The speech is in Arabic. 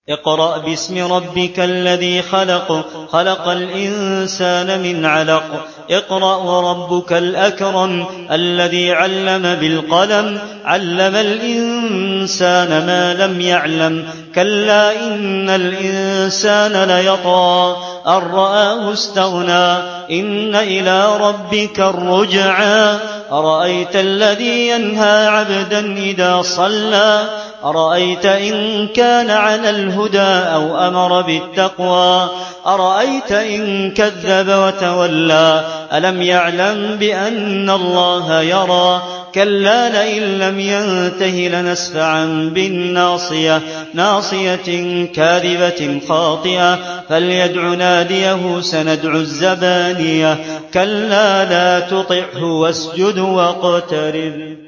اقرأ باسم ربك الذي خلق خلق الإنسان من علق اقرأ وربك الأكرم الذي علم بالقلم علم الإنسان ما لم يعلم كلا إن الإنسان ليطغى أن رآه استغنى إن إلى ربك الرجعى أرأيت الذي ينهى عبدا إذا صلى أرأيت إن كان على الهدى أو أمر بالتقوى أرأيت إن كذب وتولى ألم يعلم بأن الله يرى كلا لئن لم ينته لنسفعا بالناصية ناصية كاذبة خاطئة فليدع ناديه سندع الزبانية كلا لا تطعه واسجد واقترب